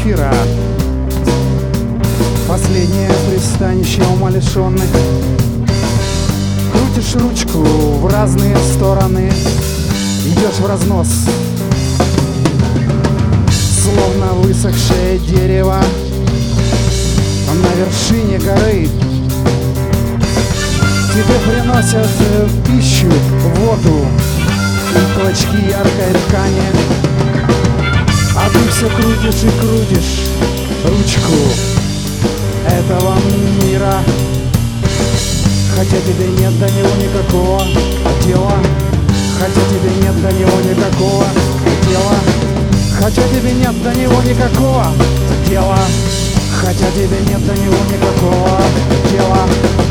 эфира. Последнее пристанище умалишенных. Крутишь ручку в разные стороны, идешь в разнос, словно высохшее дерево на вершине горы. Тебе приносят пищу, воду и клочки яркой ткани, а ты все крутишь и крутишь ручку этого мира, хотя тебе нет до него никакого дела, хотя тебе нет до него никакого дела, хотя тебе нет до него никакого дела, хотя тебе нет до него никакого дела.